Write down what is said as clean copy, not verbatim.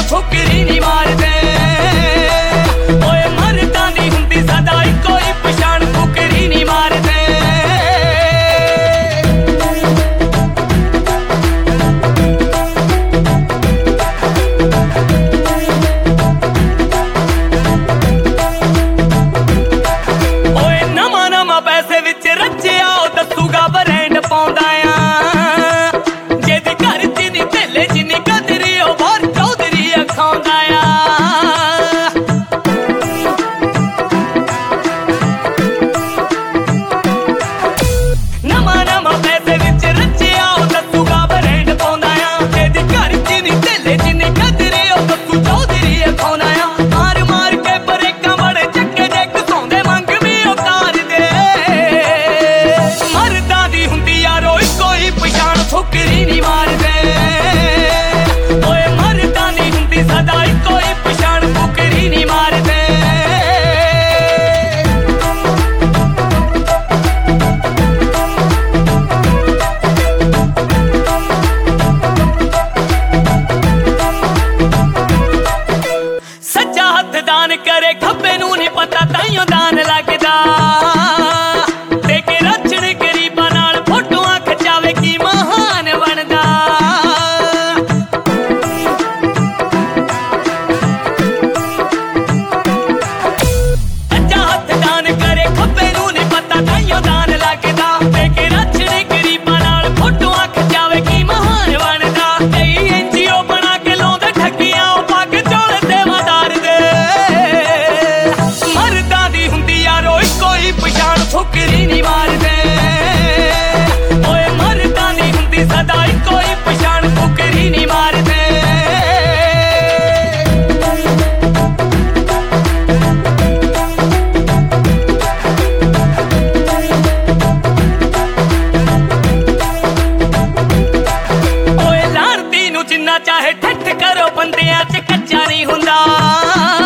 फुकरी नहीं मारदे ओए मर्दां दी हुंदी सदा इक्को ही पछाण फुकरी नहीं मारदे फुकरी नहीं मारदे ओए मर्दां दी हुंदी सदा इक्को ही पछाण फुकरी नहीं मारदे सज्जा हथ दान करे खब्बे नूं नहीं पता ताइयों दान लगदा फुकरी नहीं मारदे ओए मर्दां दी हुंदी सदा इक्को ही पछाण फुकरी नहीं मारदे ओए लारती नूं जिन्ना चाहे ठठ करो बंदियां च कच्चा नहीं हुंदा